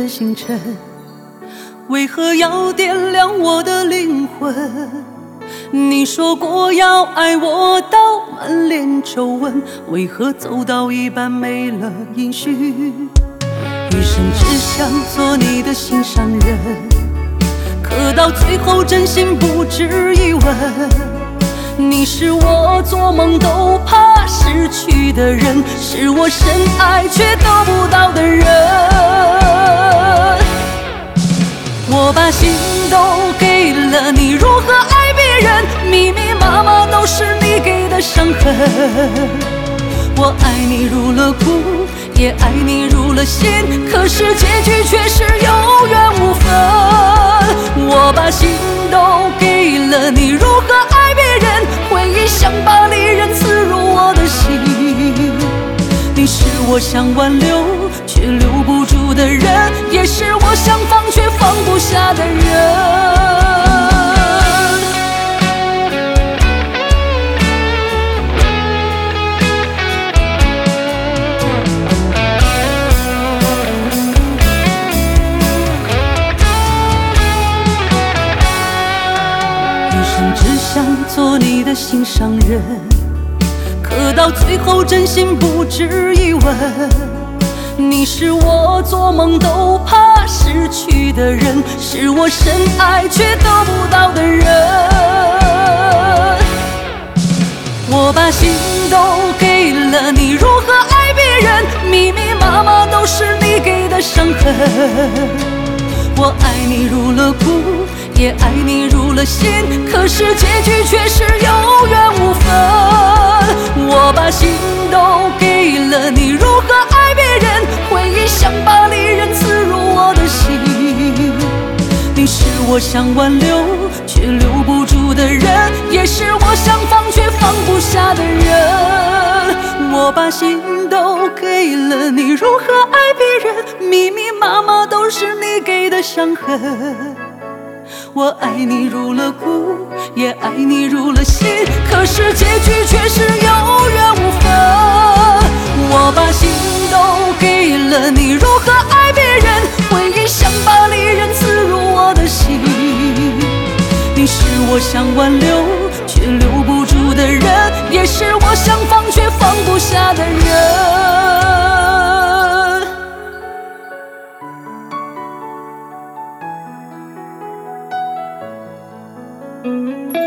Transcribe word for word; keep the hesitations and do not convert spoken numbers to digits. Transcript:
的星辰，为何要点亮我的灵魂？你说过要爱我到满脸皱纹，为何走到一半没了音讯？一生只想做你的心上人，可到最后真心不止一吻。你是我做梦都怕失去的人，是我深爱却得不到的人。我把心都给了你，如何爱别人？密密麻麻都是你给的伤痕。我爱你入了骨，也爱你入了心，可是结局却是有缘无分。我把心都给了你，如何爱别人？回忆像把利刃刺入我的心。你是我想挽留却留不住的人，也是我想放却放不下的人。只想做你的心上人，可到最后真心不止一吻。你是我做梦都怕失去的人，是我深爱却得不到的人。我把心都给了你，如何爱别人？密密麻麻都是你给的伤痕。我爱你入了骨，也爱你入了心，可是结局却是有缘无分。我把心都给了你，如何爱别人？回忆像把利刃刺入我的心。你是我想挽留却留不住的人，也是我想放却放不下的人。我把心都给了你，如何爱别人？密密麻麻都是你给的伤痕。我爱你入了骨，也爱你入了心，可是结局却是有缘无分。我把心都给了你，如何爱别人？回忆像把利刃刺入我的心。你是我想挽留却留不住的人，也是我想放却放不下的人。嗯。